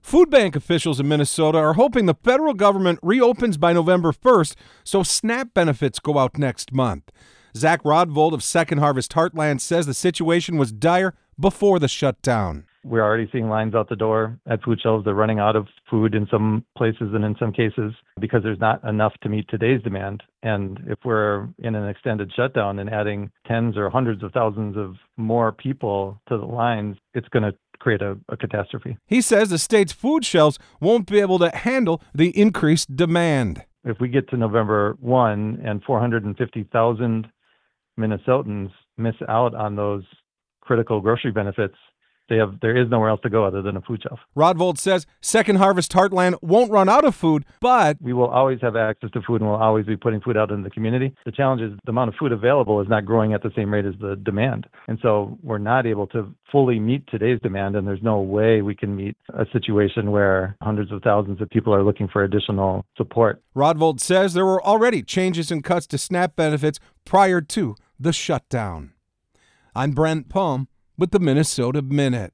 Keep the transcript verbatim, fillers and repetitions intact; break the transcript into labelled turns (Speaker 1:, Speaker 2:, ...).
Speaker 1: Food bank officials in Minnesota are hoping the federal government reopens by November first so SNAP benefits go out next month. Zach Rodvold of Second Harvest Heartland says the situation was dire before the shutdown.
Speaker 2: We're already seeing lines out the door at food shelves. They're running out of food in some places and in some cases because there's not enough to meet today's demand. And if we're in an extended shutdown and adding tens or hundreds of thousands of more people to the lines, it's going to create a, a catastrophe.
Speaker 1: He says the state's food shelves won't be able to handle the increased demand.
Speaker 2: If we get to November first and four hundred fifty thousand Minnesotans miss out on those critical grocery benefits, They have, there is nowhere else to go other than a food shelf.
Speaker 1: Rodvold says Second Harvest Heartland won't run out of food, but
Speaker 2: we will always have access to food and we'll always be putting food out in the community. The challenge is the amount of food available is not growing at the same rate as the demand. And so we're not able to fully meet today's demand, and there's no way we can meet a situation where hundreds of thousands of people are looking for additional support.
Speaker 1: Rodvold says there were already changes and cuts to SNAP benefits prior to the shutdown. I'm Brent Palm with the Minnesota Minute.